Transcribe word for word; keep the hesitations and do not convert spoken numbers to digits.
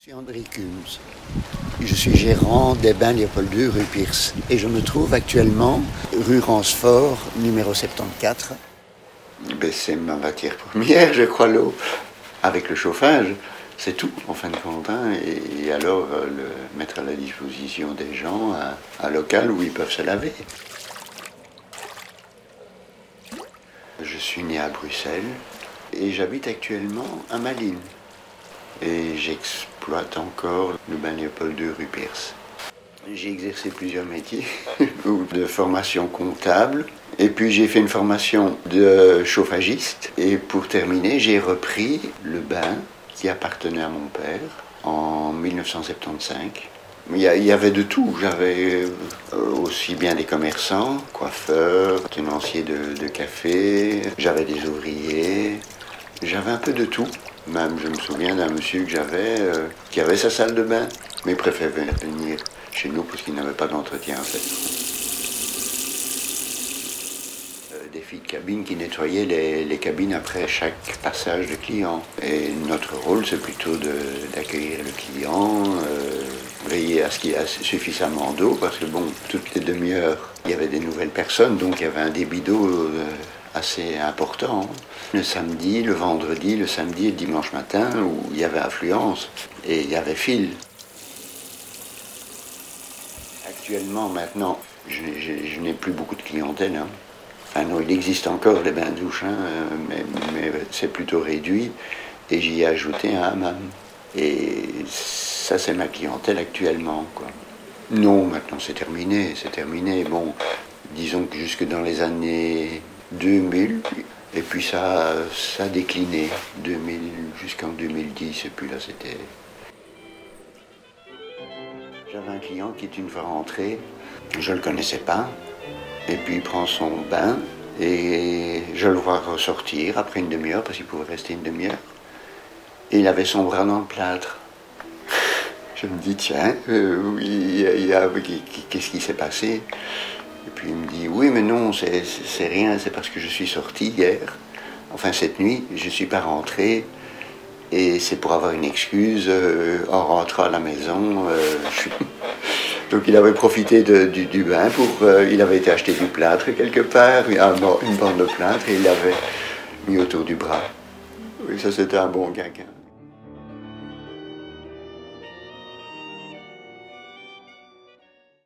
Je suis André Cums. Je suis gérant des bains Léopold deux rue Pierce et je me trouve actuellement rue Ransfort, numéro soixante-quatorze. Ben, c'est ma matière première, je crois, l'eau. Avec le chauffage, c'est tout, en fin de compte. Hein. Et, et alors, euh, le mettre à la disposition des gens un, un local où ils peuvent se laver. Je suis né à Bruxelles et j'habite actuellement à Malines. Et j'exploite encore le bain Léopold deux rue Pierce. J'ai exercé plusieurs métiers, de formation comptable, et puis j'ai fait une formation de chauffagiste. Et pour terminer, j'ai repris le bain qui appartenait à mon père en mille neuf cent soixante-quinze. Il y, il y avait de tout. J'avais aussi bien des commerçants, coiffeurs, tenanciers de, de café, j'avais des ouvriers, j'avais un peu de tout. Même, je me souviens d'un monsieur que j'avais, euh, qui avait sa salle de bain, mais il préférait venir chez nous parce qu'il n'avait pas d'entretien à faire. Euh, des filles de cabine qui nettoyaient les, les cabines après chaque passage de client. Et notre rôle, c'est plutôt de, d'accueillir le client, euh, veiller à ce qu'il y ait suffisamment d'eau, parce que bon, toutes les demi-heures, il y avait des nouvelles personnes, donc il y avait un débit d'eau euh, assez important. Le samedi, le vendredi, le samedi et le dimanche matin, où il y avait affluence et il y avait fil. Actuellement, maintenant, je, je, je n'ai plus beaucoup de clientèle. Hein. Enfin non, il existe encore les bains de douche, hein, mais, mais c'est plutôt réduit. Et j'y ai ajouté un hammam. Et ça, c'est ma clientèle actuellement, quoi. Non, maintenant c'est terminé, c'est terminé. Bon, disons que jusque dans les années deux mille, et puis ça, ça a décliné, deux mille jusqu'en deux mille dix, et puis là c'était... J'avais un client qui est une fois rentré, je ne le connaissais pas, et puis il prend son bain, et je le vois ressortir après une demi-heure, parce qu'il pouvait rester une demi-heure, et il avait son bras dans le plâtre. Je me dis, tiens, euh, oui, il y a, qu'est-ce qui s'est passé? Et puis il me dit, oui, mais non, c'est, c'est rien, c'est parce que je suis sorti hier, enfin cette nuit, je ne suis pas rentré, et c'est pour avoir une excuse euh, en rentrant à la maison. Euh, je... Donc il avait profité de, du, du bain, pour, euh, il avait été acheter du plâtre quelque part, une bande de plâtre, et il l'avait mis autour du bras. Oui, ça c'était un bon gaguin.